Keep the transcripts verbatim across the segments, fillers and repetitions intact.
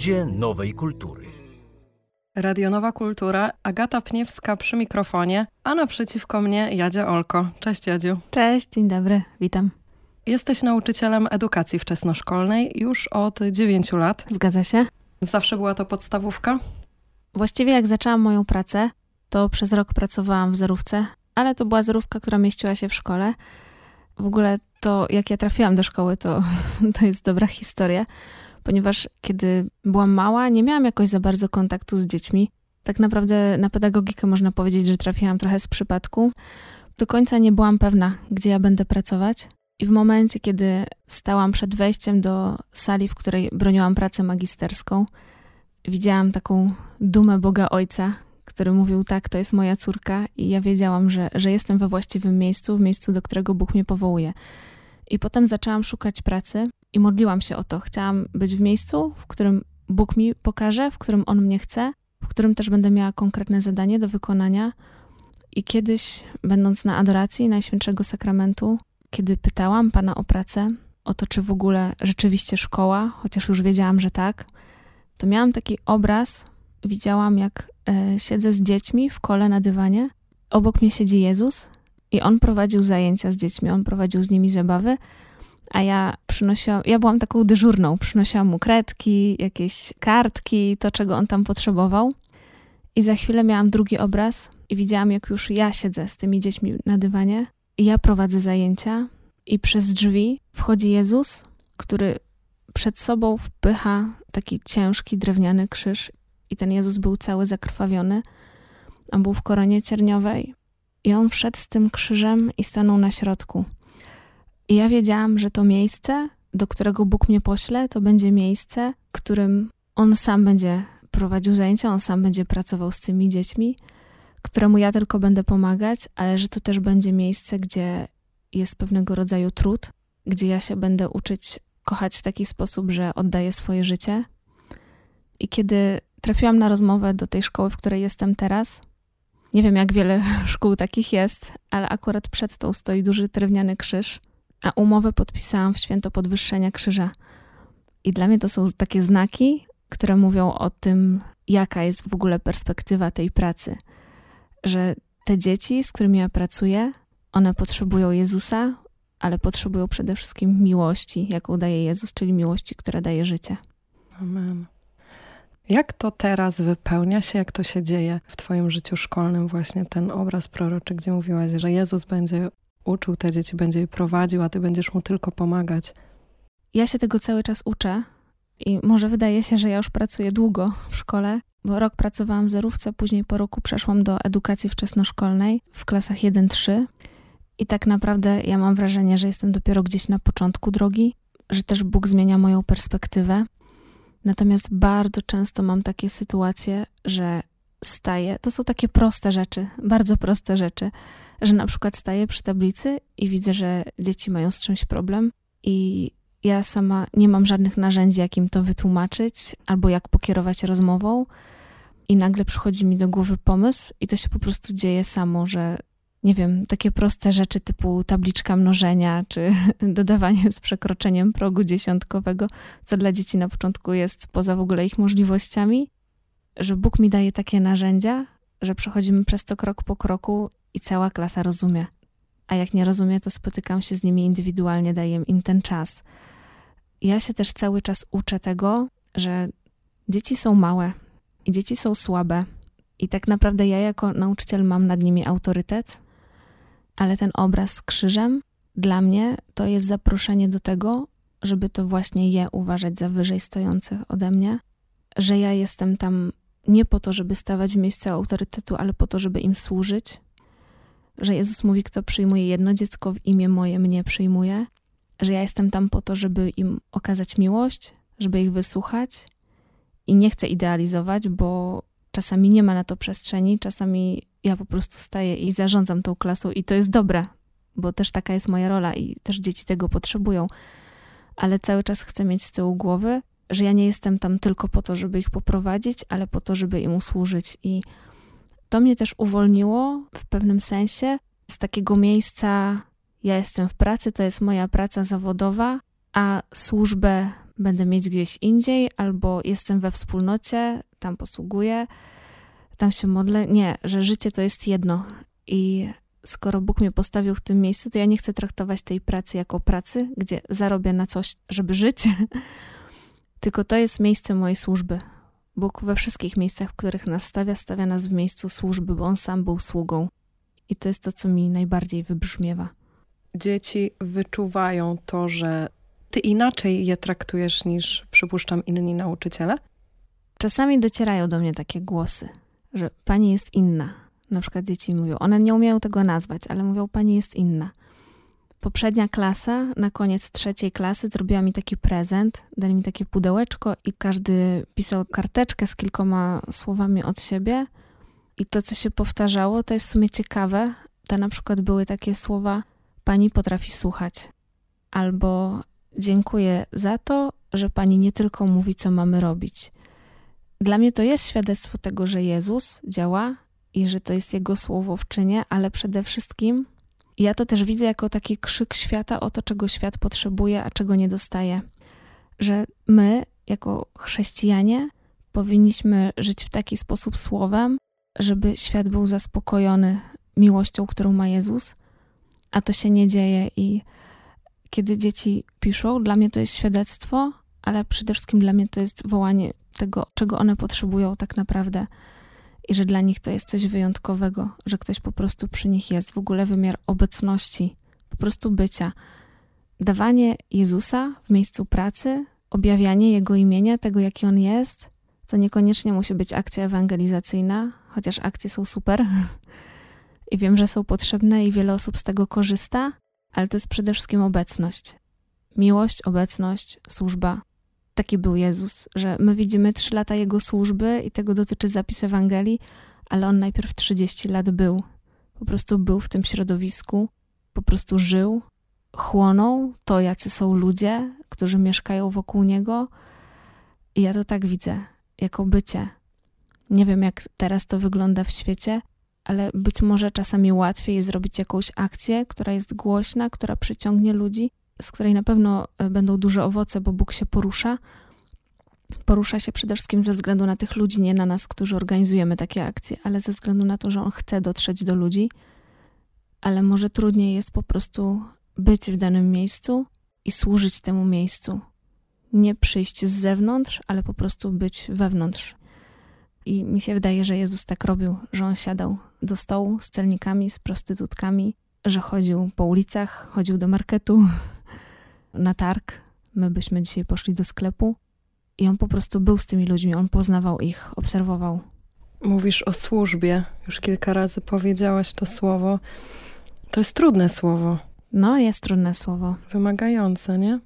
Ludzie nowej kultury. Radio Nowa Kultura, Agata Pniewska przy mikrofonie, a naprzeciwko mnie Jadzia Olko. Cześć Jadziu. Cześć, dzień dobry, witam. Jesteś nauczycielem edukacji wczesnoszkolnej już od dziewięciu lat. Zgadza się. Zawsze była to podstawówka? Właściwie jak zaczęłam moją pracę, to przez rok pracowałam w zerówce, ale to była zerówka, która mieściła się w szkole. W ogóle to, jak ja trafiłam do szkoły, to, to jest dobra historia, ponieważ kiedy byłam mała, nie miałam jakoś za bardzo kontaktu z dziećmi. Tak naprawdę na pedagogikę można powiedzieć, że trafiłam trochę z przypadku. Do końca nie byłam pewna, gdzie ja będę pracować. I w momencie, kiedy stałam przed wejściem do sali, w której broniłam pracę magisterską, widziałam taką dumę Boga Ojca, który mówił, tak, to jest moja córka i ja wiedziałam, że, że jestem we właściwym miejscu, w miejscu, do którego Bóg mnie powołuje. I potem zaczęłam szukać pracy i modliłam się o to. Chciałam być w miejscu, w którym Bóg mi pokaże, w którym On mnie chce, w którym też będę miała konkretne zadanie do wykonania. I kiedyś, będąc na adoracji Najświętszego Sakramentu, kiedy pytałam Pana o pracę, o to, czy w ogóle rzeczywiście szkoła, chociaż już wiedziałam, że tak, to miałam taki obraz, widziałam, jak e, siedzę z dziećmi w kole na dywanie. Obok mnie siedzi Jezus i On prowadził zajęcia z dziećmi, On prowadził z nimi zabawy, a ja przynosiłam, ja byłam taką dyżurną, przynosiłam mu kredki, jakieś kartki, to, czego on tam potrzebował. I za chwilę miałam drugi obraz i widziałam, jak już ja siedzę z tymi dziećmi na dywanie i ja prowadzę zajęcia i przez drzwi wchodzi Jezus, który przed sobą wpycha taki ciężki, drewniany krzyż i ten Jezus był cały zakrwawiony. On był w koronie cierniowej i on wszedł z tym krzyżem i stanął na środku. I ja wiedziałam, że to miejsce, do którego Bóg mnie pośle, to będzie miejsce, w którym On sam będzie prowadził zajęcia, On sam będzie pracował z tymi dziećmi, któremu ja tylko będę pomagać, ale że to też będzie miejsce, gdzie jest pewnego rodzaju trud, gdzie ja się będę uczyć kochać w taki sposób, że oddaję swoje życie. I kiedy trafiłam na rozmowę do tej szkoły, w której jestem teraz, nie wiem, jak wiele szkół takich jest, ale akurat przed tą stoi duży drewniany krzyż, a umowę podpisałam w święto podwyższenia krzyża. I dla mnie to są takie znaki, które mówią o tym, jaka jest w ogóle perspektywa tej pracy. Że te dzieci, z którymi ja pracuję, one potrzebują Jezusa, ale potrzebują przede wszystkim miłości, jaką daje Jezus, czyli miłości, która daje życie. Amen. Jak to teraz wypełnia się, jak to się dzieje w twoim życiu szkolnym, właśnie ten obraz proroczy, gdzie mówiłaś, że Jezus będzie uczył te dzieci, będzie je prowadził, a ty będziesz mu tylko pomagać? Ja się tego cały czas uczę i może wydaje się, że ja już pracuję długo w szkole, bo rok pracowałam w zerówce, później po roku przeszłam do edukacji wczesnoszkolnej w klasach jeden trzy i tak naprawdę ja mam wrażenie, że jestem dopiero gdzieś na początku drogi, że też Bóg zmienia moją perspektywę. Natomiast bardzo często mam takie sytuacje, że staję, to są takie proste rzeczy, bardzo proste rzeczy, że na przykład staję przy tablicy i widzę, że dzieci mają z czymś problem i ja sama nie mam żadnych narzędzi, jak im to wytłumaczyć albo jak pokierować rozmową i nagle przychodzi mi do głowy pomysł i to się po prostu dzieje samo, że nie wiem, takie proste rzeczy typu tabliczka mnożenia czy dodawanie z przekroczeniem progu dziesiątkowego, co dla dzieci na początku jest poza w ogóle ich możliwościami, że Bóg mi daje takie narzędzia, że przechodzimy przez to krok po kroku i cała klasa rozumie. A jak nie rozumie, to spotykam się z nimi indywidualnie, daję im ten czas. Ja się też cały czas uczę tego, że dzieci są małe i dzieci są słabe i tak naprawdę ja jako nauczyciel mam nad nimi autorytet, ale ten obraz z krzyżem dla mnie to jest zaproszenie do tego, żeby to właśnie je uważać za wyżej stojących ode mnie, że ja jestem tam nie po to, żeby stawać w miejscu autorytetu, ale po to, żeby im służyć, że Jezus mówi, kto przyjmuje jedno dziecko w imię moje, mnie przyjmuje, że ja jestem tam po to, żeby im okazać miłość, żeby ich wysłuchać i nie chcę idealizować, bo czasami nie ma na to przestrzeni, czasami ja po prostu staję i zarządzam tą klasą i to jest dobre, bo też taka jest moja rola i też dzieci tego potrzebują, ale cały czas chcę mieć z tyłu głowy, że ja nie jestem tam tylko po to, żeby ich poprowadzić, ale po to, żeby im usłużyć i to mnie też uwolniło w pewnym sensie z takiego miejsca, ja jestem w pracy, to jest moja praca zawodowa, a służbę będę mieć gdzieś indziej, albo jestem we wspólnocie, tam posługuję, tam się modlę. Nie, że życie to jest jedno i skoro Bóg mnie postawił w tym miejscu, to ja nie chcę traktować tej pracy jako pracy, gdzie zarobię na coś, żeby żyć, tylko to jest miejsce mojej służby. Bóg we wszystkich miejscach, w których nas stawia, stawia nas w miejscu służby, bo On sam był sługą. I to jest to, co mi najbardziej wybrzmiewa. Dzieci wyczuwają to, że ty inaczej je traktujesz niż, przypuszczam, inni nauczyciele? Czasami docierają do mnie takie głosy, że pani jest inna. Na przykład dzieci mówią, one nie umieją tego nazwać, ale mówią, pani jest inna. Poprzednia klasa, na koniec trzeciej klasy zrobiła mi taki prezent, dali mi takie pudełeczko i każdy pisał karteczkę z kilkoma słowami od siebie. I to, co się powtarzało, to jest w sumie ciekawe. To na przykład były takie słowa, pani potrafi słuchać. Albo dziękuję za to, że pani nie tylko mówi, co mamy robić. Dla mnie to jest świadectwo tego, że Jezus działa i że to jest Jego słowo w czynie, ale przede wszystkim ja to też widzę jako taki krzyk świata o to, czego świat potrzebuje, a czego nie dostaje. Że my, jako chrześcijanie, powinniśmy żyć w taki sposób słowem, żeby świat był zaspokojony miłością, którą ma Jezus, a to się nie dzieje. I kiedy dzieci piszą, dla mnie to jest świadectwo, ale przede wszystkim dla mnie to jest wołanie tego, czego one potrzebują tak naprawdę. I że dla nich to jest coś wyjątkowego, że ktoś po prostu przy nich jest. W ogóle wymiar obecności, po prostu bycia. Dawanie Jezusa w miejscu pracy, objawianie Jego imienia, tego jaki On jest, to niekoniecznie musi być akcja ewangelizacyjna, chociaż akcje są super i wiem, że są potrzebne i wiele osób z tego korzysta, ale to jest przede wszystkim obecność. Miłość, obecność, służba. Taki był Jezus, że my widzimy trzy lata Jego służby i tego dotyczy zapis Ewangelii, ale On najpierw trzydzieści lat był. Po prostu był w tym środowisku, po prostu żył, chłonął to, jacy są ludzie, którzy mieszkają wokół Niego. I ja to tak widzę, jako bycie. Nie wiem, jak teraz to wygląda w świecie, ale być może czasami łatwiej jest zrobić jakąś akcję, która jest głośna, która przyciągnie ludzi, z której na pewno będą duże owoce, bo Bóg się porusza. Porusza się przede wszystkim ze względu na tych ludzi, nie na nas, którzy organizujemy takie akcje, ale ze względu na to, że On chce dotrzeć do ludzi. Ale może trudniej jest po prostu być w danym miejscu i służyć temu miejscu. Nie przyjść z zewnątrz, ale po prostu być wewnątrz. I mi się wydaje, że Jezus tak robił, że On siadał do stołu z celnikami, z prostytutkami, że chodził po ulicach, chodził do marketu, na targ. My byśmy dzisiaj poszli do sklepu i On po prostu był z tymi ludźmi, On poznawał ich, obserwował. Mówisz o służbie. Już kilka razy powiedziałaś to słowo. To jest trudne słowo. No, jest trudne słowo. Wymagające, nie?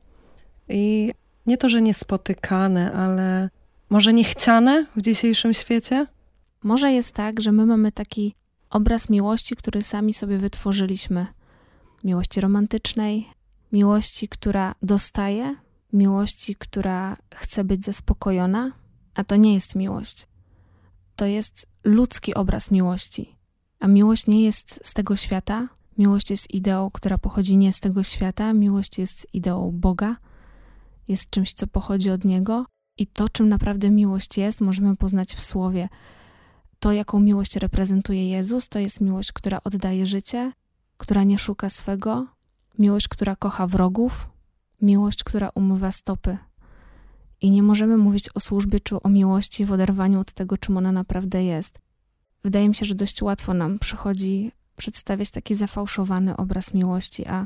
I nie to, że niespotykane, ale może niechciane w dzisiejszym świecie? Może jest tak, że my mamy taki obraz miłości, który sami sobie wytworzyliśmy. Miłości romantycznej, miłości, która dostaje, miłości, która chce być zaspokojona, a to nie jest miłość. To jest ludzki obraz miłości. A miłość nie jest z tego świata. Miłość jest ideą, która pochodzi nie z tego świata. Miłość jest ideą Boga. Jest czymś, co pochodzi od Niego. I to, czym naprawdę miłość jest, możemy poznać w Słowie. To, jaką miłość reprezentuje Jezus, to jest miłość, która oddaje życie, która nie szuka swego, miłość, która kocha wrogów, miłość, która umywa stopy. I nie możemy mówić o służbie czy o miłości w oderwaniu od tego, czym ona naprawdę jest. Wydaje mi się, że dość łatwo nam przychodzi przedstawiać taki zafałszowany obraz miłości, a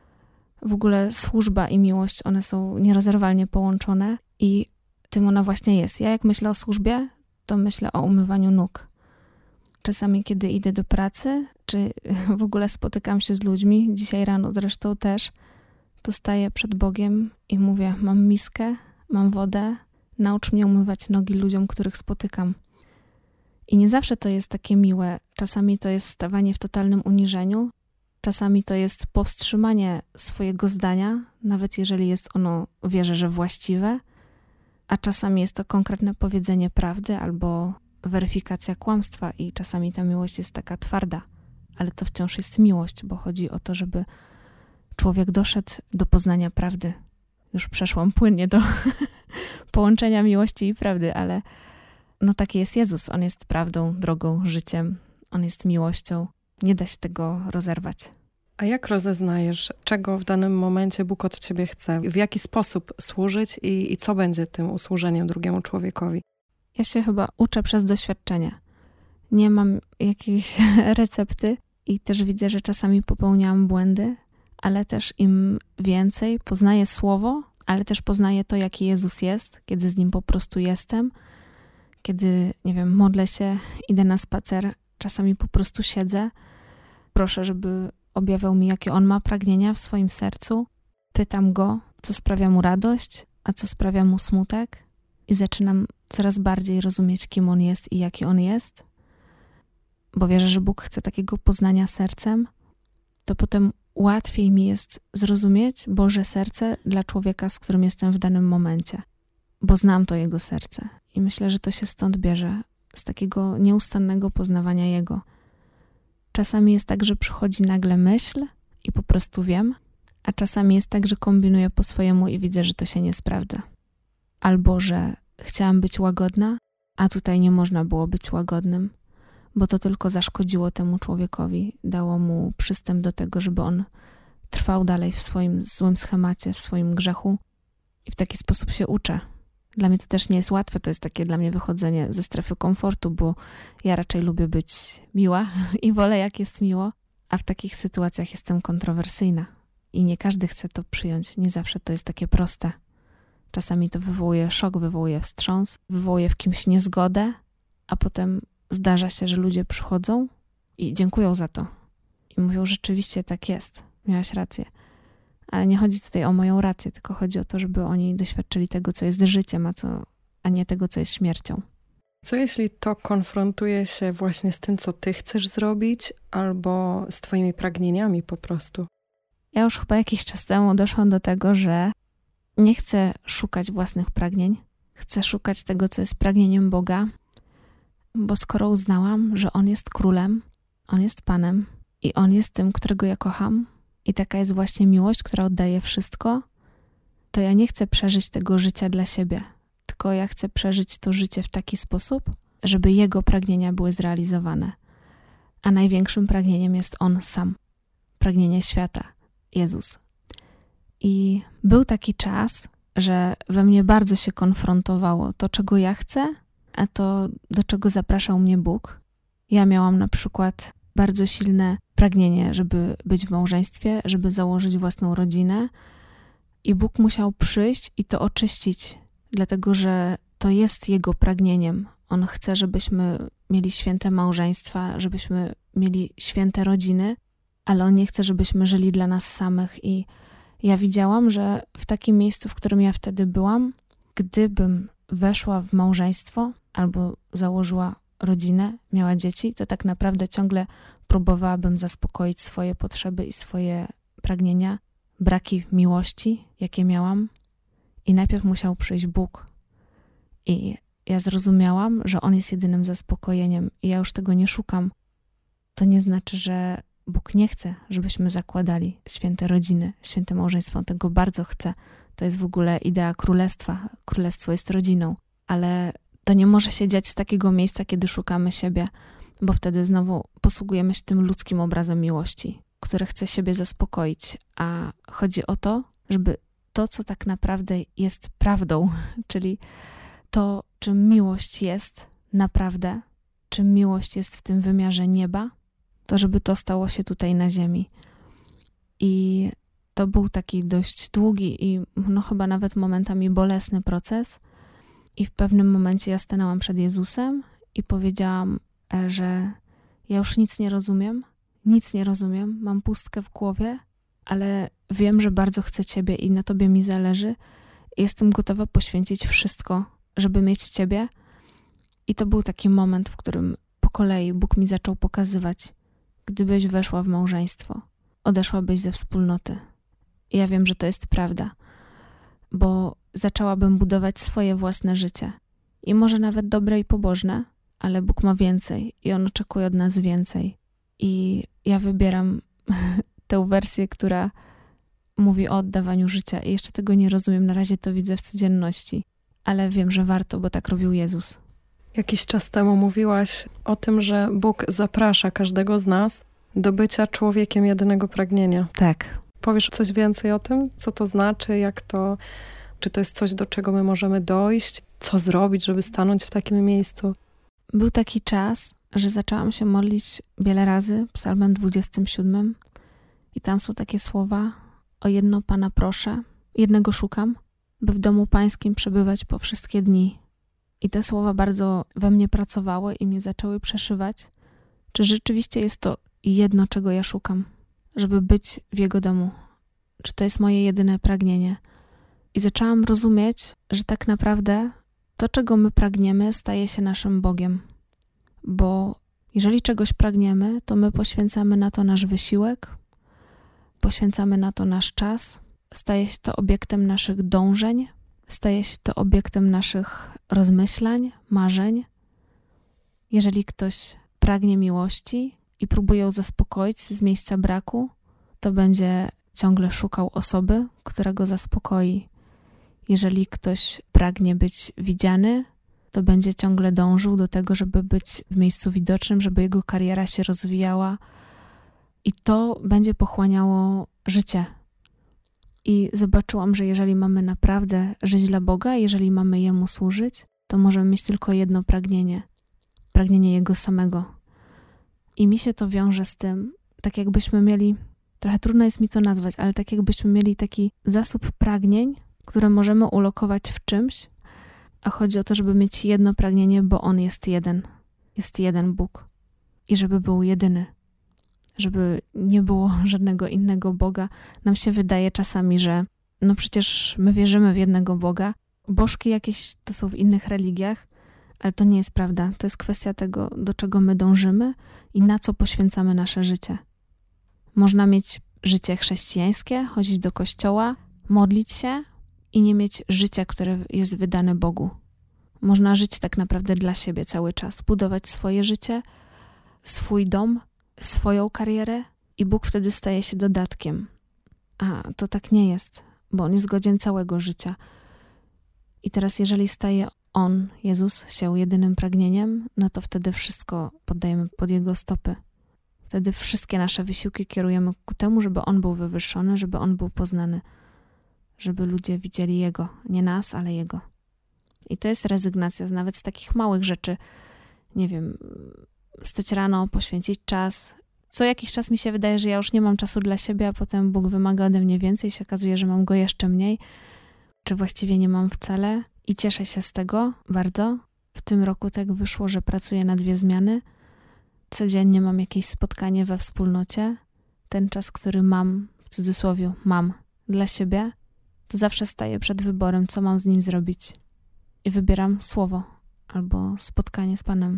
w ogóle służba i miłość, one są nierozerwalnie połączone i tym ona właśnie jest. Ja jak myślę o służbie, to myślę o umywaniu nóg. Czasami, kiedy idę do pracy, czy w ogóle spotykam się z ludźmi, dzisiaj rano zresztą też, to staję przed Bogiem i mówię, mam miskę, mam wodę, naucz mnie umywać nogi ludziom, których spotykam. I nie zawsze to jest takie miłe. Czasami to jest stawanie w totalnym uniżeniu, czasami to jest powstrzymanie swojego zdania, nawet jeżeli jest ono, wierzę, że właściwe, a czasami jest to konkretne powiedzenie prawdy albo weryfikacja kłamstwa i czasami ta miłość jest taka twarda, ale to wciąż jest miłość, bo chodzi o to, żeby człowiek doszedł do poznania prawdy, już przeszłam płynnie do połączenia miłości i prawdy, ale no taki jest Jezus. On jest prawdą, drogą, życiem. On jest miłością. Nie da się tego rozerwać. A jak rozeznajesz, czego w danym momencie Bóg od ciebie chce? W jaki sposób służyć i, i co będzie tym usłużeniem drugiemu człowiekowi? Ja się chyba uczę przez doświadczenie. Nie mam jakiejś recepty i też widzę, że czasami popełniałam błędy, ale też im więcej poznaję Słowo, ale też poznaję to, jaki Jezus jest, kiedy z Nim po prostu jestem, kiedy, nie wiem, modlę się, idę na spacer, czasami po prostu siedzę, proszę, żeby objawiał mi, jakie On ma pragnienia w swoim sercu, pytam Go, co sprawia Mu radość, a co sprawia Mu smutek i zaczynam coraz bardziej rozumieć, kim On jest i jaki On jest, bo wierzę, że Bóg chce takiego poznania sercem, to potem łatwiej mi jest zrozumieć Boże serce dla człowieka, z którym jestem w danym momencie, bo znam to Jego serce i myślę, że to się stąd bierze, z takiego nieustannego poznawania Jego. Czasami jest tak, że przychodzi nagle myśl i po prostu wiem, a czasami jest tak, że kombinuję po swojemu i widzę, że to się nie sprawdza. Albo, że chciałam być łagodna, a tutaj nie można było być łagodnym, bo to tylko zaszkodziło temu człowiekowi, dało mu przystęp do tego, żeby on trwał dalej w swoim złym schemacie, w swoim grzechu i w taki sposób się uczę. Dla mnie to też nie jest łatwe, to jest takie dla mnie wychodzenie ze strefy komfortu, bo ja raczej lubię być miła i wolę, jak jest miło, a w takich sytuacjach jestem kontrowersyjna i nie każdy chce to przyjąć, nie zawsze to jest takie proste. Czasami to wywołuje szok, wywołuje wstrząs, wywołuje w kimś niezgodę, a potem zdarza się, że ludzie przychodzą i dziękują za to. I mówią, rzeczywiście tak jest, miałaś rację. Ale nie chodzi tutaj o moją rację, tylko chodzi o to, żeby oni doświadczyli tego, co jest życiem, a, co, a nie tego, co jest śmiercią. Co jeśli to konfrontuje się właśnie z tym, co ty chcesz zrobić, albo z twoimi pragnieniami po prostu? Ja już chyba jakiś czas temu doszłam do tego, że nie chcę szukać własnych pragnień. Chcę szukać tego, co jest pragnieniem Boga, bo skoro uznałam, że On jest królem, On jest Panem i On jest tym, którego ja kocham i taka jest właśnie miłość, która oddaje wszystko, to ja nie chcę przeżyć tego życia dla siebie, tylko ja chcę przeżyć to życie w taki sposób, żeby Jego pragnienia były zrealizowane. A największym pragnieniem jest On sam. Pragnienie świata. Jezus. I był taki czas, że we mnie bardzo się konfrontowało to, czego ja chcę, a to, do czego zapraszał mnie Bóg. Ja miałam na przykład bardzo silne pragnienie, żeby być w małżeństwie, żeby założyć własną rodzinę i Bóg musiał przyjść i to oczyścić, dlatego że to jest Jego pragnieniem. On chce, żebyśmy mieli święte małżeństwa, żebyśmy mieli święte rodziny, ale On nie chce, żebyśmy żyli dla nas samych i ja widziałam, że w takim miejscu, w którym ja wtedy byłam, gdybym weszła w małżeństwo albo założyła rodzinę, miała dzieci, to tak naprawdę ciągle próbowałabym zaspokoić swoje potrzeby i swoje pragnienia, braki miłości, jakie miałam. I najpierw musiał przyjść Bóg. I ja zrozumiałam, że On jest jedynym zaspokojeniem i ja już tego nie szukam. To nie znaczy, że Bóg nie chce, żebyśmy zakładali święte rodziny, święte małżeństwo. On tego bardzo chce. To jest w ogóle idea królestwa. Królestwo jest rodziną. Ale to nie może się dziać z takiego miejsca, kiedy szukamy siebie, bo wtedy znowu posługujemy się tym ludzkim obrazem miłości, który chce siebie zaspokoić. A chodzi o to, żeby to, co tak naprawdę jest prawdą, czyli to, czym miłość jest naprawdę, czym miłość jest w tym wymiarze nieba, to żeby to stało się tutaj na ziemi. I to był taki dość długi i no chyba nawet momentami bolesny proces. I w pewnym momencie ja stanęłam przed Jezusem i powiedziałam, że ja już nic nie rozumiem, nic nie rozumiem, mam pustkę w głowie, ale wiem, że bardzo chcę Ciebie i na Tobie mi zależy. I jestem gotowa poświęcić wszystko, żeby mieć Ciebie. I to był taki moment, w którym po kolei Bóg mi zaczął pokazywać, gdybyś weszła w małżeństwo, odeszłabyś ze wspólnoty. I ja wiem, że to jest prawda, bo zaczęłabym budować swoje własne życie. I może nawet dobre i pobożne, ale Bóg ma więcej i On oczekuje od nas więcej. I ja wybieram tę wersję, która mówi o oddawaniu życia i jeszcze tego nie rozumiem. Na razie to widzę w codzienności, ale wiem, że warto, bo tak robił Jezus. Jakiś czas temu mówiłaś o tym, że Bóg zaprasza każdego z nas do bycia człowiekiem jedynego pragnienia. Tak. Powiesz coś więcej o tym? Co to znaczy? Jak to... Czy to jest coś, do czego my możemy dojść? Co zrobić, żeby stanąć w takim miejscu? Był taki czas, że zaczęłam się modlić wiele razy psalmem dwudziestym siódmym i tam są takie słowa: o jedno Pana proszę, jednego szukam, by w domu Pańskim przebywać po wszystkie dni. I te słowa bardzo we mnie pracowały i mnie zaczęły przeszywać, czy rzeczywiście jest to jedno, czego ja szukam, żeby być w Jego domu. Czy to jest moje jedyne pragnienie? I zaczęłam rozumieć, że tak naprawdę to, czego my pragniemy, staje się naszym Bogiem. Bo jeżeli czegoś pragniemy, to my poświęcamy na to nasz wysiłek, poświęcamy na to nasz czas, staje się to obiektem naszych dążeń, staje się to obiektem naszych rozmyślań, marzeń. Jeżeli ktoś pragnie miłości i próbuje ją zaspokoić z miejsca braku, to będzie ciągle szukał osoby, która go zaspokoi. Jeżeli ktoś pragnie być widziany, to będzie ciągle dążył do tego, żeby być w miejscu widocznym, żeby jego kariera się rozwijała i to będzie pochłaniało życie. I zobaczyłam, że jeżeli mamy naprawdę żyć dla Boga, jeżeli mamy Jemu służyć, to możemy mieć tylko jedno pragnienie. Pragnienie Jego samego. I mi się to wiąże z tym, tak jakbyśmy mieli, trochę trudno jest mi to nazwać, ale tak jakbyśmy mieli taki zasób pragnień, które możemy ulokować w czymś, a chodzi o to, żeby mieć jedno pragnienie, bo On jest jeden. Jest jeden Bóg. I żeby był jedyny. Żeby nie było żadnego innego Boga. Nam się wydaje czasami, że no przecież my wierzymy w jednego Boga. Bożki jakieś to są w innych religiach, ale to nie jest prawda. To jest kwestia tego, do czego my dążymy i na co poświęcamy nasze życie. Można mieć życie chrześcijańskie, chodzić do kościoła, modlić się i nie mieć życia, które jest wydane Bogu. Można żyć tak naprawdę dla siebie cały czas, budować swoje życie, swój dom, swoją karierę i Bóg wtedy staje się dodatkiem. A to tak nie jest, bo On jest godzien całego życia. I teraz jeżeli staje On, Jezus, się jedynym pragnieniem, no to wtedy wszystko poddajemy pod Jego stopy. Wtedy wszystkie nasze wysiłki kierujemy ku temu, żeby On był wywyższony, żeby On był poznany, żeby ludzie widzieli Jego, nie nas, ale Jego. I to jest rezygnacja nawet z takich małych rzeczy. Nie wiem, wstać rano, poświęcić czas. Co jakiś czas mi się wydaje, że ja już nie mam czasu dla siebie, a potem Bóg wymaga ode mnie więcej, się okazuje, że mam go jeszcze mniej, czy właściwie nie mam wcale. I cieszę się z tego bardzo. W tym roku tak wyszło, że pracuję na dwie zmiany. Codziennie mam jakieś spotkanie we wspólnocie. Ten czas, który mam, w cudzysłowie mam, dla siebie, to zawsze staję przed wyborem, co mam z nim zrobić. I wybieram słowo albo spotkanie z Panem.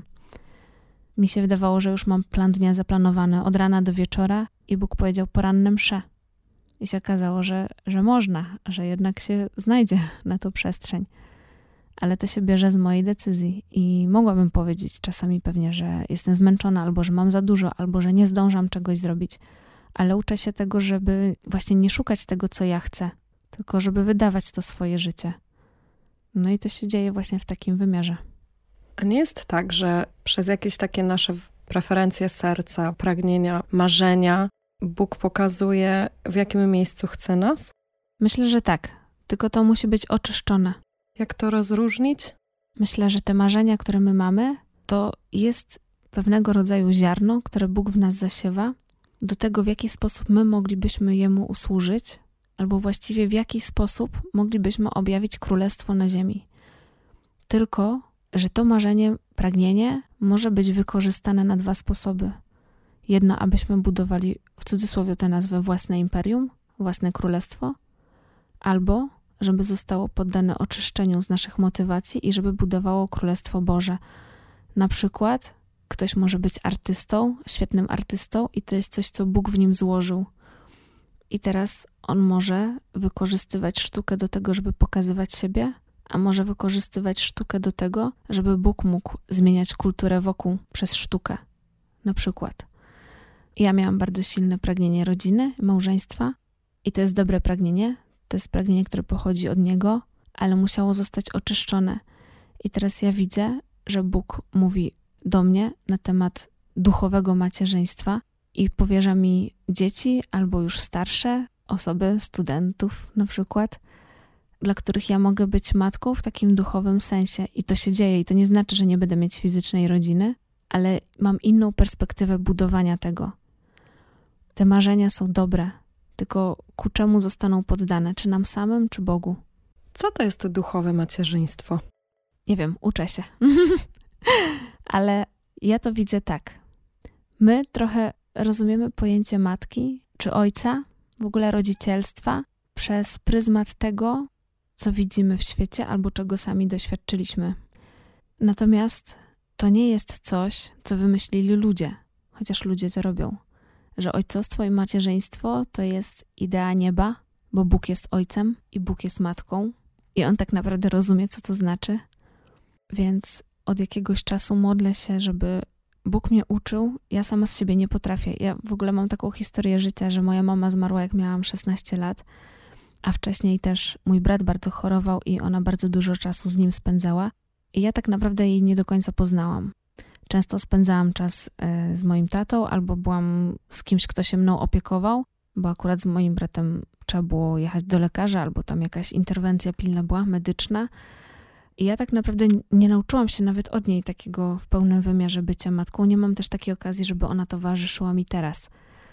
Mi się wydawało, że już mam plan dnia zaplanowany od rana do wieczora i Bóg powiedział poranne msze. I się okazało, że, że można, że jednak się znajdzie na to przestrzeń. Ale to się bierze z mojej decyzji i mogłabym powiedzieć czasami pewnie, że jestem zmęczona, albo że mam za dużo, albo że nie zdążam czegoś zrobić. Ale uczę się tego, żeby właśnie nie szukać tego, co ja chcę, tylko żeby wydawać to swoje życie. No i to się dzieje właśnie w takim wymiarze. A nie jest tak, że przez jakieś takie nasze preferencje serca, pragnienia, marzenia Bóg pokazuje, w jakim miejscu chce nas? Myślę, że tak. Tylko to musi być oczyszczone. Jak to rozróżnić? Myślę, że te marzenia, które my mamy, to jest pewnego rodzaju ziarno, które Bóg w nas zasiewa, do tego, w jaki sposób my moglibyśmy Jemu usłużyć, albo właściwie w jaki sposób moglibyśmy objawić królestwo na ziemi. Tylko, że to marzenie, pragnienie może być wykorzystane na dwa sposoby. Jedno, abyśmy budowali, w cudzysłowie tę nazwę, własne imperium, własne królestwo, albo żeby zostało poddane oczyszczeniu z naszych motywacji i żeby budowało Królestwo Boże. Na przykład ktoś może być artystą, świetnym artystą i to jest coś, co Bóg w nim złożył. I teraz on może wykorzystywać sztukę do tego, żeby pokazywać siebie, a może wykorzystywać sztukę do tego, żeby Bóg mógł zmieniać kulturę wokół przez sztukę. Na przykład. Ja miałam bardzo silne pragnienie rodziny, małżeństwa I to jest dobre pragnienie, to jest pragnienie, które pochodzi od Niego, ale musiało zostać oczyszczone. I teraz ja widzę, że Bóg mówi do mnie na temat duchowego macierzyństwa i powierza mi dzieci albo już starsze osoby, studentów na przykład, dla których ja mogę być matką w takim duchowym sensie. I to się dzieje. I to nie znaczy, że nie będę mieć fizycznej rodziny, ale mam inną perspektywę budowania tego. Te marzenia są dobre, tylko ku czemu zostaną poddane? Czy nam samym, czy Bogu? Co to jest to duchowe macierzyństwo? Nie wiem, uczę się. Ale ja to widzę tak. My trochę rozumiemy pojęcie matki czy ojca, w ogóle rodzicielstwa, przez pryzmat tego, co widzimy w świecie albo czego sami doświadczyliśmy. Natomiast to nie jest coś, co wymyślili ludzie, chociaż ludzie to robią. Że ojcostwo i macierzyństwo to jest idea nieba, bo Bóg jest ojcem i Bóg jest matką i On tak naprawdę rozumie, co to znaczy. Więc od jakiegoś czasu modlę się, żeby Bóg mnie uczył. Ja sama z siebie nie potrafię. Ja w ogóle mam taką historię życia, że moja mama zmarła, jak miałam szesnaście lat, a wcześniej też mój brat bardzo chorował i ona bardzo dużo czasu z nim spędzała. I ja tak naprawdę jej nie do końca poznałam. Często spędzałam czas z moim tatą albo byłam z kimś, kto się mną opiekował, bo akurat z moim bratem trzeba było jechać do lekarza albo tam jakaś interwencja pilna była, medyczna. I ja tak naprawdę nie nauczyłam się nawet od niej takiego w pełnym wymiarze bycia matką. Nie mam też takiej okazji, żeby ona towarzyszyła mi teraz.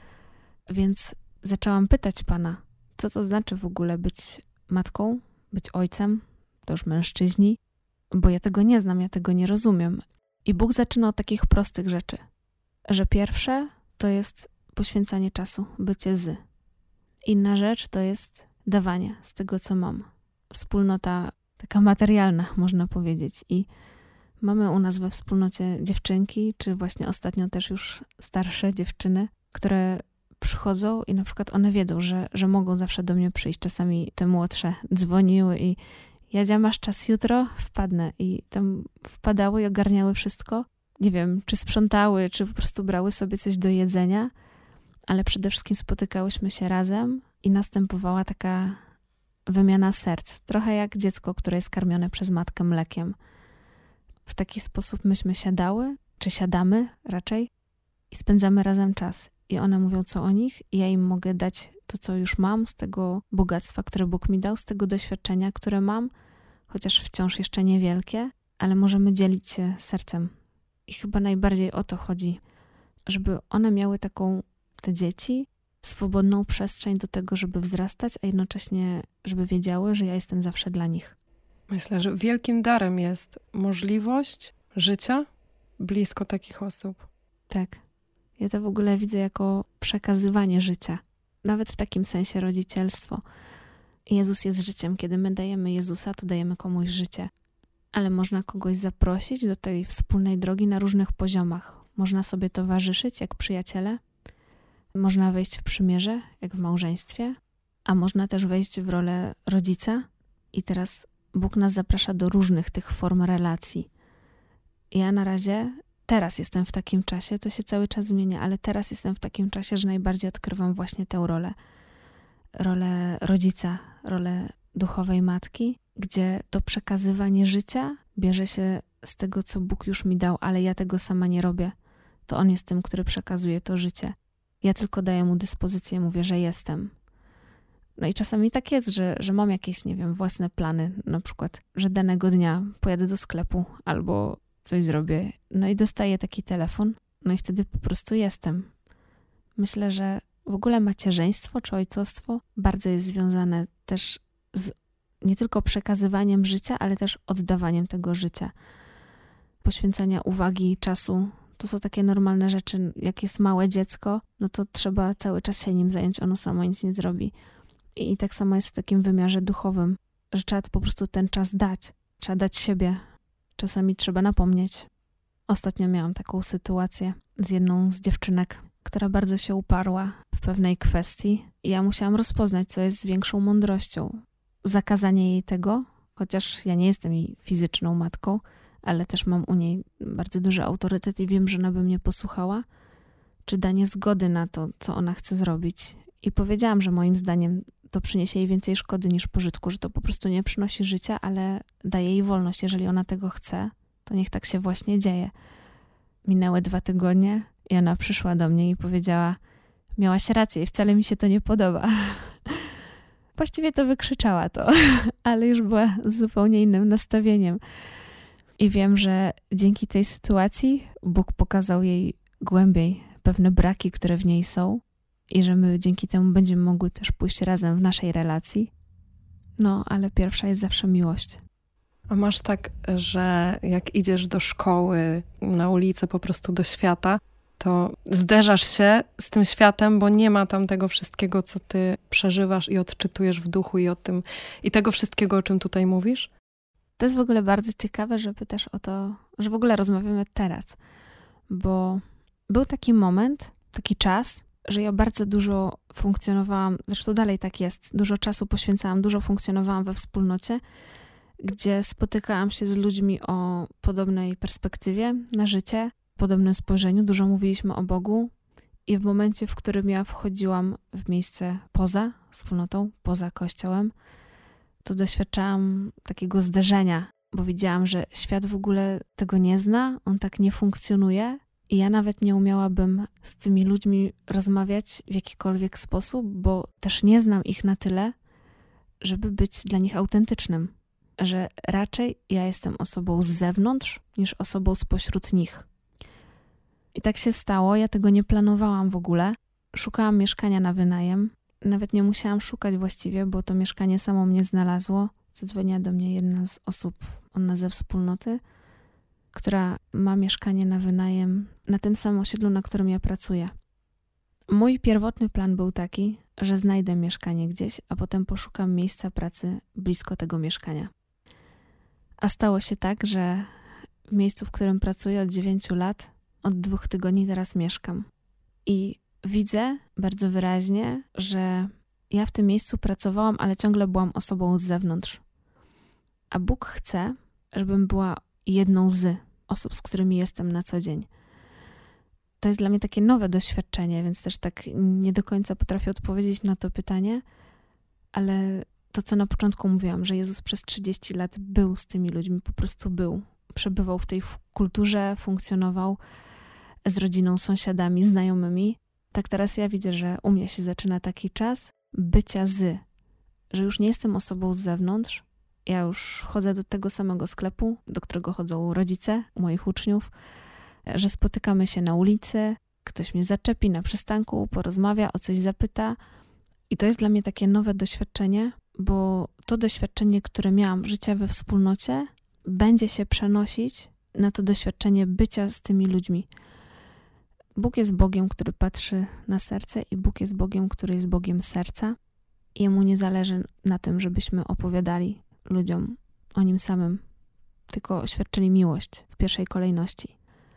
Więc zaczęłam pytać Pana, co to znaczy w ogóle być matką, być ojcem, to już mężczyźni, bo ja tego nie znam, ja tego nie rozumiem. I Bóg zaczyna od takich prostych rzeczy, że pierwsze to jest poświęcanie czasu, bycie z. Inna rzecz to jest dawanie z tego, co mam. Wspólnota taka materialna, można powiedzieć. I mamy u nas we wspólnocie dziewczynki, czy właśnie ostatnio też już starsze dziewczyny, które przychodzą i na przykład one wiedzą, że, że mogą zawsze do mnie przyjść. Czasami te młodsze dzwoniły i Jadzia, masz czas jutro? Wpadnę. I tam wpadały i ogarniały wszystko. Nie wiem, czy sprzątały, czy po prostu brały sobie coś do jedzenia, ale przede wszystkim spotykałyśmy się razem i następowała taka wymiana serc. Trochę jak dziecko, które jest karmione przez matkę mlekiem. W taki sposób myśmy siadały, czy siadamy raczej i spędzamy razem czas. I one mówią, co o nich i ja im mogę dać to, co już mam z tego bogactwa, które Bóg mi dał, z tego doświadczenia, które mam, chociaż wciąż jeszcze niewielkie, ale możemy dzielić się sercem. I chyba najbardziej o to chodzi, żeby one miały taką, te dzieci, swobodną przestrzeń do tego, żeby wzrastać, a jednocześnie, żeby wiedziały, że ja jestem zawsze dla nich. Myślę, że wielkim darem jest możliwość życia blisko takich osób. Tak. Ja to w ogóle widzę jako przekazywanie życia. Nawet w takim sensie rodzicielstwo. Jezus jest życiem. Kiedy my dajemy Jezusa, to dajemy komuś życie. Ale można kogoś zaprosić do tej wspólnej drogi na różnych poziomach. Można sobie towarzyszyć jak przyjaciele. Można wejść w przymierze, jak w małżeństwie. A można też wejść w rolę rodzica. I teraz Bóg nas zaprasza do różnych tych form relacji. Ja na razie... Teraz jestem w takim czasie, to się cały czas zmienia, ale teraz jestem w takim czasie, że najbardziej odkrywam właśnie tę rolę. Rolę rodzica, rolę duchowej matki, gdzie to przekazywanie życia bierze się z tego, co Bóg już mi dał, ale ja tego sama nie robię. To On jest tym, który przekazuje to życie. Ja tylko daję Mu dyspozycję, mówię, że jestem. No i czasami tak jest, że, że mam jakieś, nie wiem, własne plany, na przykład, że danego dnia pojadę do sklepu albo coś zrobię, no i dostaję taki telefon, no i wtedy po prostu jestem. Myślę, że w ogóle macierzyństwo czy ojcostwo bardzo jest związane też z nie tylko przekazywaniem życia, ale też oddawaniem tego życia. Poświęcania uwagi, czasu, to są takie normalne rzeczy. Jak jest małe dziecko, no to trzeba cały czas się nim zająć, ono samo nic nie zrobi. I, i tak samo jest w takim wymiarze duchowym, że trzeba po prostu ten czas dać. Trzeba dać siebie. Czasami trzeba napomnieć. Ostatnio miałam taką sytuację z jedną z dziewczynek, która bardzo się uparła w pewnej kwestii i ja musiałam rozpoznać, co jest z większą mądrością. Zakazanie jej tego, chociaż ja nie jestem jej fizyczną matką, ale też mam u niej bardzo duży autorytet i wiem, że ona by mnie posłuchała, czy danie zgody na to, co ona chce zrobić I powiedziałam, że moim zdaniem to przyniesie jej więcej szkody niż pożytku, że to po prostu nie przynosi życia, ale daje jej wolność. Jeżeli ona tego chce, to niech tak się właśnie dzieje. Minęły dwa tygodnie i ona przyszła do mnie i powiedziała: miałaś rację, wcale mi się to nie podoba. Właściwie to wykrzyczała to, ale już była z zupełnie innym nastawieniem. I wiem, że dzięki tej sytuacji Bóg pokazał jej głębiej pewne braki, które w niej są i że my dzięki temu będziemy mogły też pójść razem w naszej relacji. No, ale pierwsza jest zawsze miłość. A masz tak, że jak idziesz do szkoły, na ulicę, po prostu do świata, to zderzasz się z tym światem, bo nie ma tam tego wszystkiego, co ty przeżywasz i odczytujesz w duchu i o tym, i tego wszystkiego, o czym tutaj mówisz? To jest w ogóle bardzo ciekawe, że pytasz o to, że w ogóle rozmawiamy teraz, bo był taki moment, taki czas, że ja bardzo dużo funkcjonowałam, zresztą dalej tak jest, dużo czasu poświęcałam, dużo funkcjonowałam we wspólnocie, gdzie spotykałam się z ludźmi o podobnej perspektywie na życie, podobnym spojrzeniu, dużo mówiliśmy o Bogu i w momencie, w którym ja wchodziłam w miejsce poza wspólnotą, poza Kościołem, to doświadczałam takiego zderzenia, bo widziałam, że świat w ogóle tego nie zna, on tak nie funkcjonuje i ja nawet nie umiałabym z tymi ludźmi rozmawiać w jakikolwiek sposób, bo też nie znam ich na tyle, żeby być dla nich autentycznym, że raczej ja jestem osobą z zewnątrz niż osobą spośród nich. I tak się stało, ja tego nie planowałam w ogóle. Szukałam mieszkania na wynajem. Nawet nie musiałam szukać właściwie, bo to mieszkanie samo mnie znalazło. Zadzwoniła do mnie jedna z osób, ona ze wspólnoty, która ma mieszkanie na wynajem na tym samym osiedlu, na którym ja pracuję. Mój pierwotny plan był taki, że znajdę mieszkanie gdzieś, a potem poszukam miejsca pracy blisko tego mieszkania. A stało się tak, że w miejscu, w którym pracuję od dziewięciu lat, od dwóch tygodni teraz mieszkam. I widzę bardzo wyraźnie, że ja w tym miejscu pracowałam, ale ciągle byłam osobą z zewnątrz. A Bóg chce, żebym była jedną z osób, z którymi jestem na co dzień. To jest dla mnie takie nowe doświadczenie, więc też tak nie do końca potrafię odpowiedzieć na to pytanie, ale to, co na początku mówiłam, że Jezus przez trzydzieści lat był z tymi ludźmi, po prostu był. Przebywał w tej kulturze, funkcjonował z rodziną, sąsiadami, znajomymi. Tak teraz ja widzę, że u mnie się zaczyna taki czas bycia z, że już nie jestem osobą z zewnątrz. Ja już chodzę do tego samego sklepu, do którego chodzą rodzice moich uczniów, że spotykamy się na ulicy, ktoś mnie zaczepi na przystanku, porozmawia, o coś zapyta. I to jest dla mnie takie nowe doświadczenie, bo to doświadczenie, które miałam życia we wspólnocie, będzie się przenosić na to doświadczenie bycia z tymi ludźmi. Bóg jest Bogiem, który patrzy na serce i Bóg jest Bogiem, który jest Bogiem serca. I Jemu nie zależy na tym, żebyśmy opowiadali ludziom o Nim samym, tylko świadczyli miłość w pierwszej kolejności.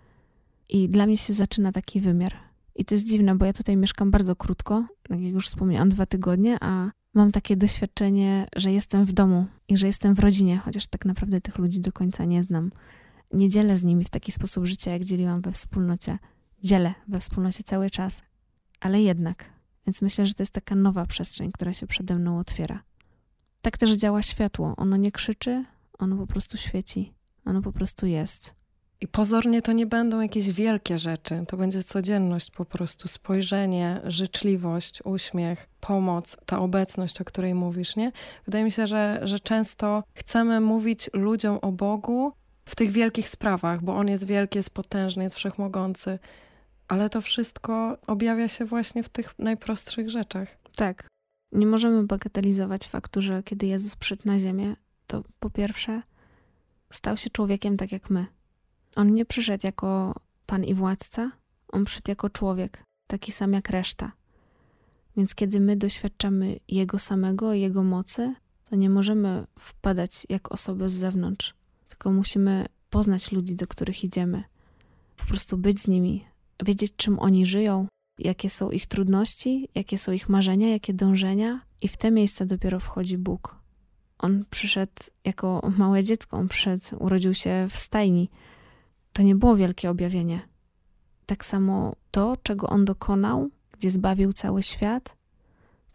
I dla mnie się zaczyna taki wymiar. I to jest dziwne, bo ja tutaj mieszkam bardzo krótko, tak jak już wspomniałam, dwa tygodnie, a mam takie doświadczenie, że jestem w domu i że jestem w rodzinie, chociaż tak naprawdę tych ludzi do końca nie znam. Nie dzielę z nimi w taki sposób życia, jak dzieliłam we wspólnocie. Dzielę we wspólnocie cały czas, ale jednak. Więc myślę, że to jest taka nowa przestrzeń, która się przede mną otwiera. Tak też działa światło. Ono nie krzyczy, ono po prostu świeci. Ono po prostu jest. I pozornie to nie będą jakieś wielkie rzeczy. To będzie codzienność po prostu. Spojrzenie, życzliwość, uśmiech, pomoc, ta obecność, o której mówisz, nie? Wydaje mi się, że, że często chcemy mówić ludziom o Bogu w tych wielkich sprawach, bo On jest wielki, jest potężny, jest wszechmogący. Ale to wszystko objawia się właśnie w tych najprostszych rzeczach. Tak. Nie możemy bagatelizować faktu, że kiedy Jezus przyszedł na ziemię, to po pierwsze stał się człowiekiem tak jak my. On nie przyszedł jako Pan i Władca, On przyszedł jako człowiek, taki sam jak reszta. Więc kiedy my doświadczamy Jego samego, Jego mocy, to nie możemy wpadać jak osoby z zewnątrz, tylko musimy poznać ludzi, do których idziemy. Po prostu być z nimi, wiedzieć, czym oni żyją, jakie są ich trudności, jakie są ich marzenia, jakie dążenia. I w te miejsca dopiero wchodzi Bóg. On przyszedł jako małe dziecko, on przyszedł, urodził się w stajni. To nie było wielkie objawienie. Tak samo to, czego On dokonał, gdzie zbawił cały świat,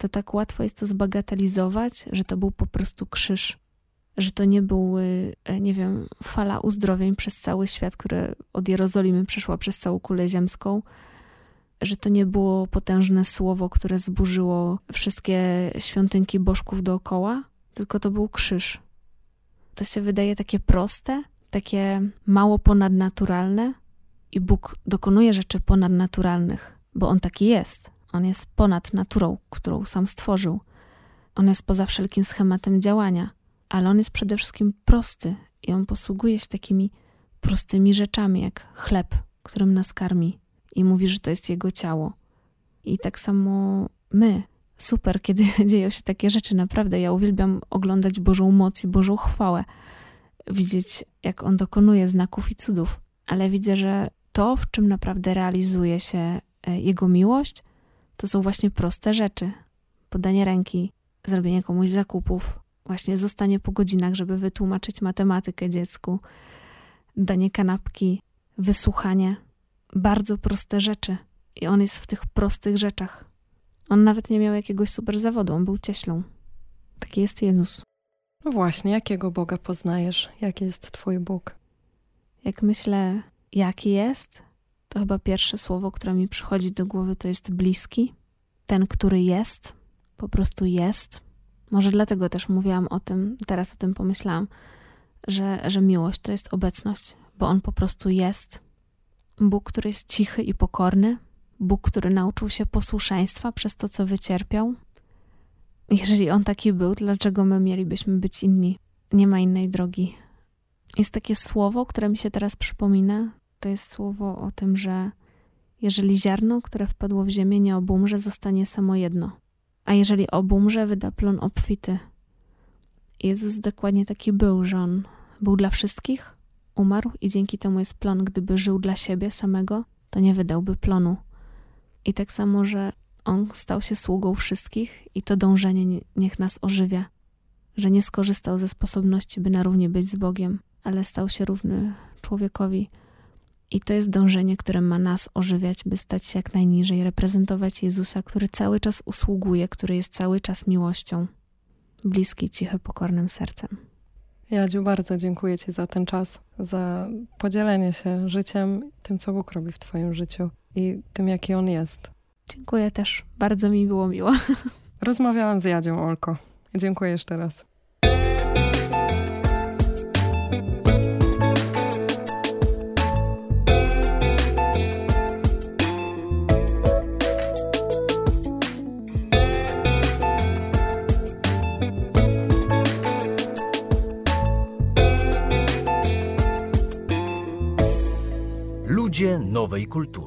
to tak łatwo jest to zbagatelizować, że to był po prostu krzyż. Że to nie był, nie wiem, fala uzdrowień przez cały świat, które od Jerozolimy przeszła przez całą kulę ziemską. Że to nie było potężne słowo, które zburzyło wszystkie świątynki bożków dookoła, tylko to był krzyż. To się wydaje takie proste, takie mało ponadnaturalne i Bóg dokonuje rzeczy ponadnaturalnych, bo On taki jest. On jest ponad naturą, którą sam stworzył. On jest poza wszelkim schematem działania, ale On jest przede wszystkim prosty i On posługuje się takimi prostymi rzeczami, jak chleb, którym nas karmi i mówi, że to jest Jego ciało. I tak samo my. Super, kiedy dzieją się takie rzeczy, naprawdę. Ja uwielbiam oglądać Bożą moc i Bożą chwałę. Widzieć, jak On dokonuje znaków i cudów. Ale widzę, że to, w czym naprawdę realizuje się Jego miłość, to są właśnie proste rzeczy. Podanie ręki, zrobienie komuś zakupów, właśnie zostanie po godzinach, żeby wytłumaczyć matematykę dziecku, danie kanapki, wysłuchanie. Bardzo proste rzeczy. I On jest w tych prostych rzeczach. On nawet nie miał jakiegoś super zawodu, on był cieślą. Taki jest Jezus. No właśnie, jakiego Boga poznajesz? Jaki jest Twój Bóg? Jak myślę, jaki jest, to chyba pierwsze słowo, które mi przychodzi do głowy, to jest bliski. Ten, który jest, po prostu jest. Może dlatego też mówiłam o tym, teraz o tym pomyślałam, że, że miłość to jest obecność, bo On po prostu jest. Bóg, który jest cichy i pokorny. Bóg, który nauczył się posłuszeństwa przez to, co wycierpiał. Jeżeli On taki był, dlaczego my mielibyśmy być inni? Nie ma innej drogi. Jest takie słowo, które mi się teraz przypomina. To jest słowo o tym, że jeżeli ziarno, które wpadło w ziemię, nie obumrze, zostanie samo jedno. A jeżeli obumrze, wyda plon obfity. Jezus dokładnie taki był, że On był dla wszystkich, umarł i dzięki temu jest plon. Gdyby żył dla siebie samego, to nie wydałby plonu. I tak samo, że On stał się sługą wszystkich i to dążenie niech nas ożywia. Że nie skorzystał ze sposobności, by na równi być z Bogiem, ale stał się równy człowiekowi. I to jest dążenie, które ma nas ożywiać, by stać się jak najniżej, reprezentować Jezusa, który cały czas usługuje, który jest cały czas miłością. Bliski, cichy, pokornym sercem. Jadziu, bardzo dziękuję Ci za ten czas, za podzielenie się życiem, tym, co Bóg robi w Twoim życiu i tym, jaki On jest. Dziękuję też. Bardzo mi było miło. Rozmawiałam z Jadzią Olko. Dziękuję jeszcze raz. Ludzie nowej kultury.